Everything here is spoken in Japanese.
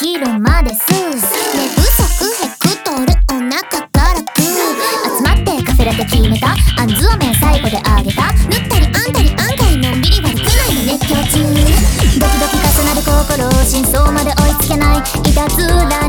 昼までスー寝不足ヘクトルお腹からグー集まってカフェラテ決めたあんずお面最後であげた塗ったりあんたり案外のんびり悪くないの熱狂中ドキドキ重なる心真相まで追いつけないいたずら